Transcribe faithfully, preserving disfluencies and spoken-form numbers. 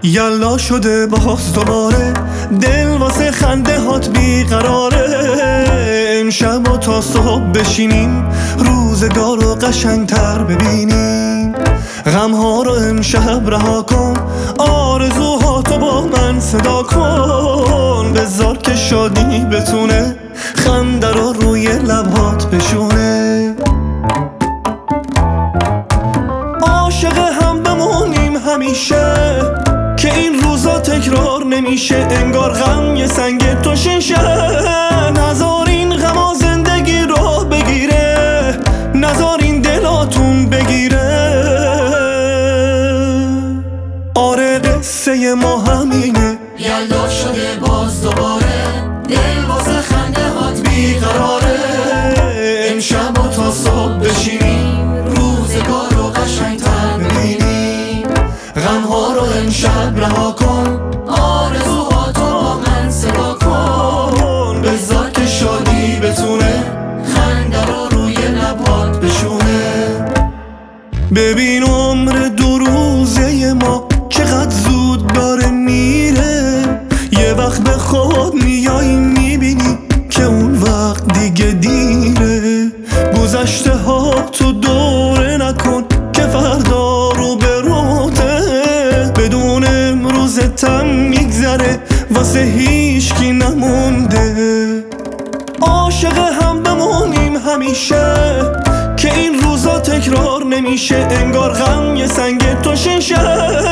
یلا شده باز دوباره دل واسه خنده هات بیقراره. امشب و تا صبح بشینیم روزگار رو قشنگتر ببینیم. غم ها رو امشب رها کن، آرزوهاتو با من صدا کن. بذار که شادی بتونه خنده رو روی لبات بشونه. عاشق هم بمونیم همیشه که این روزا تکرار نمیشه. انگار غم یه سنگ تو شیشه. نذار این غما زندگی رو بگیره، نذار این دلاتون بگیره. آره قصه ما همینه. یلا شده باز دوباره دل واسه خنده هات بیقراره. امشب و تا صبح بشینیم روزگار رو قشنگتر ببینیم. غم ها رو امشب رها کن، آرزوهاتو با من صدا کن. بذار که شادی بتونه خنده رو روی لبات بشونه. ببین عمر دو روزه ما چقدر زود داره میره. یه وقت به خود میای میبینی که اون وقت دیگه دیره. گذشته ها تو دوره نکن که فردا رو به روته. بدون امروزتم میگذره واسه هیچکی نمونده. عاشق هم بمونیم همیشه که این روزا تکرار نمیشه. انگار غم یه سنگ تو شیشه.